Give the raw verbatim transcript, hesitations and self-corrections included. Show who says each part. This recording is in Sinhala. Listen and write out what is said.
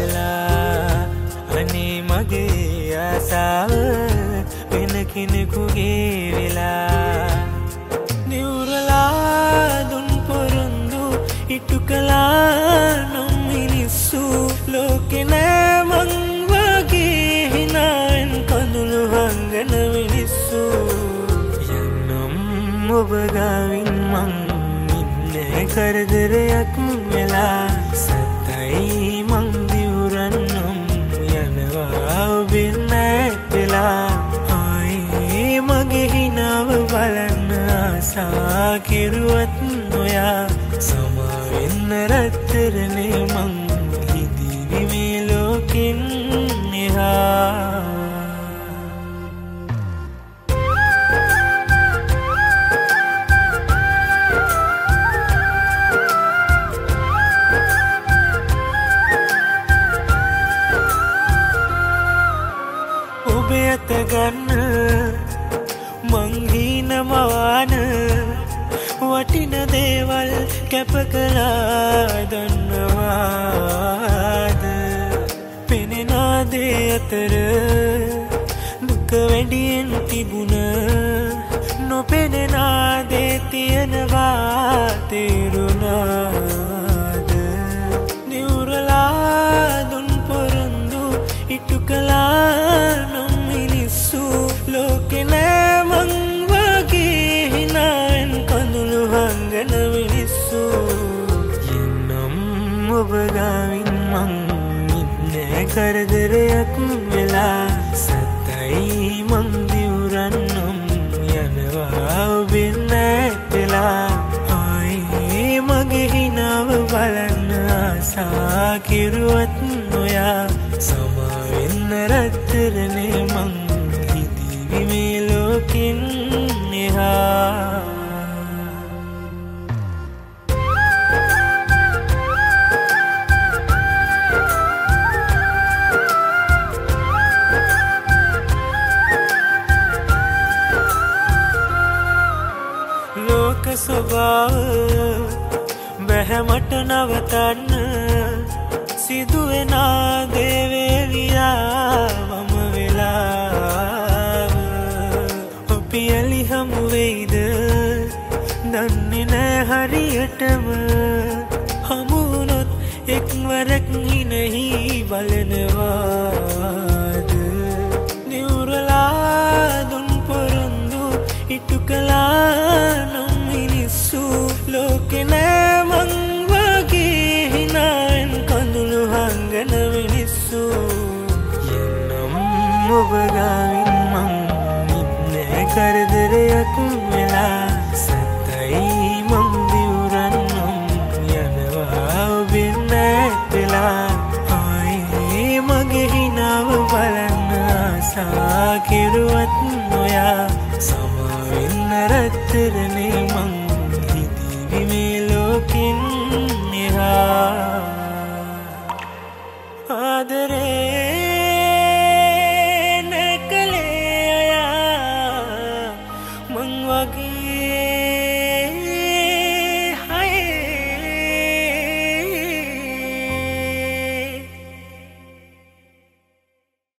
Speaker 1: වෙලා අනේ මගේ ආසාව වෙන කෙනෙකුගේ වෙලා නිවුරලා දුන් පොරොන්දු ඉටු කළා නම් මිනිස්සු ලෝකේ නෑ මං වගේ හිනාවෙන් කඳුළු හංගන මිනිස්සු යන්නම් ඔබ ගාවින් මං ඉන්නේ කරදරයක් වෙලා සතයි මං දිවුරන්නම් යනවා ඔබෙන් නැතිලා ආයේ මගේ හිනාව බලන්න ආසා කෙරුවත් නොයා සමාවෙන්න රත්තරනේ මං හිදිවි මේ ලෝකෙන් එහා ඔබේ අත ගන්න මං හීනමාන වටින දේවල් කැප කළා දන්නවාද පෙනෙන දේ අතර දුක වැඩියෙන් තිබුණ නොපෙනෙන දේ තියෙනවා තේරුණාද නිවුරලා දුන් පොරොන්දු ඉටු කළා නම් මිනිස්සු ලෝකේ නෑ මං වගේ හිනාවෙන් කඳුළු හංගන මිනිස්සු යන්නම් ඔබ ගාවින් මං ඉන්නේ කරදරයක් වෙලා සතයි මං දිවුරන්නම් යනවා ඔබෙන් නැතිලා ආයේ මගේ හිනාව බලන්න ආසා කෙරුවත් නොයා සමාවෙන්න රත්තරනේ මං හිදිවි මේ ලෝකෙන් එහා ලෝක ස්වභාව බැහැ මට නවතන්න සිදුවෙන දේවේලියා මම වෙලාව අපි ඇලි හමු වෙයිද දන්නේ නෑ හරියටම හමු වුණොත් එක්වරක් හිනෙහි බලනවාද නිවුරලා දුන් පොරොන්දු ඉටු කළා නම් මිනිස්සු ලෝකේ නෑ මං වගේ හිනාවෙන් කඳුළු හංගන මිනිස්සු යන්නම් ඔබ ගාවින් මං ඉන්නේ කරදරයක් වෙලා සතයි මං දිවුරන්නම් යනවා ඔබෙන් නැතිලා ආයේ මගේ හිනාව බලන්න ආසා කෙරුවත් නොයා සමාවෙන්න රත්තරනේ මං හිදිවි මේ ලෝකෙන් එහා ආදරේ